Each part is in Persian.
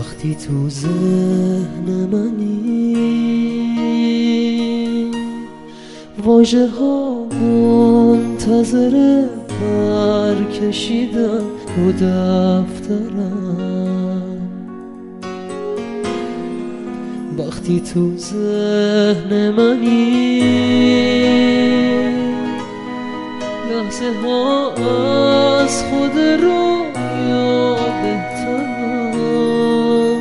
وقتی تو ذهن منی، واژه ها منتظر برکشیدن رو دفترم. وقتی تو ذهن منی، لحظه ها از خود رویا بهترم.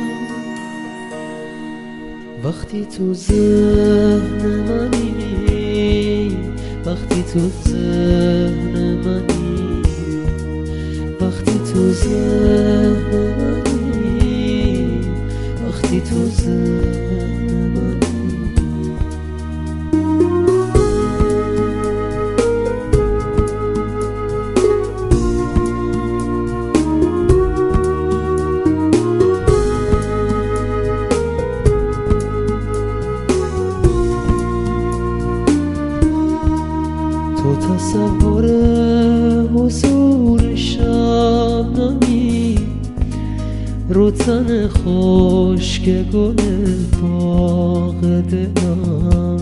وقتی تو ذهن منی، وقتی تو ذهن منی، وقتی تو ذهن منی، وقتی تو ذهن منی. تو تصور حضور شبنمی رو تن خشک گل باغ دلم.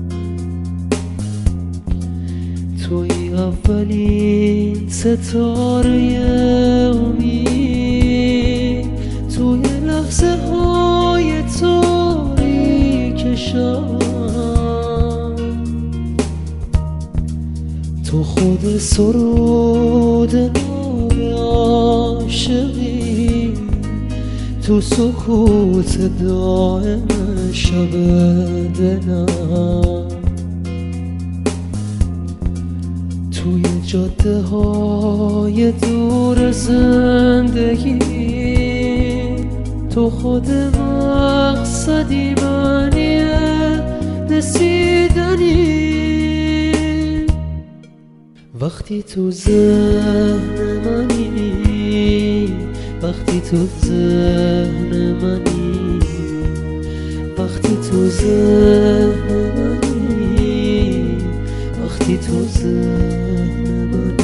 توی اولین ستاره امید، توی لحظه های تاریک شب. تو خود سرود نای عاشقی، تو سکوت دائم شب دلم. توی جاده های دور زندگی، تو خود مقصدی معنی رسیدنی. وقتی تو ذهن منی، وقتی تو ذهن منی، وقتی تو ذهن منی، وقتی تو ذهن منی.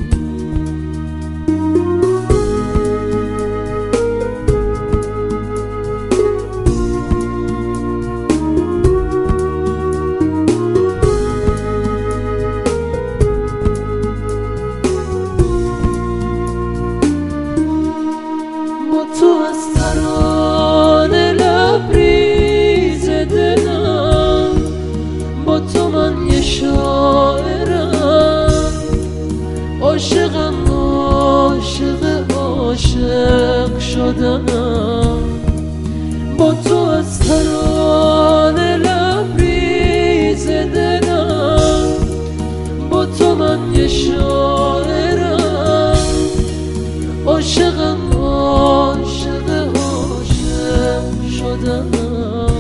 تو از ترانه لبریز دلم، با تو من یه شاعرم. عاشقم، عاشق عاشق شدنم. با تو از ترانه لبریز دلم، با تو من یه شاعرم. عاشقم، عاشق عاشق شدنم.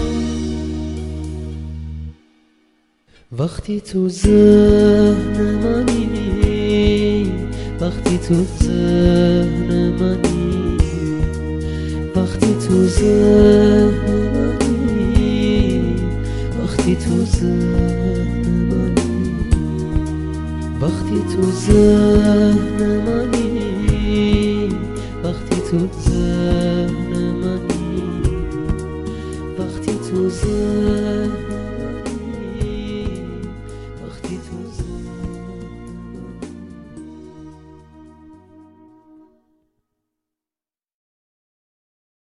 وقتی تو ذهن منی، وقتی تو ذهن منی، وقتی تو ذهن منی، وقتی تو ذهن منی، وقتی تو ذهن منی، وقتی تو ذهن منی، وقتی تو ذهن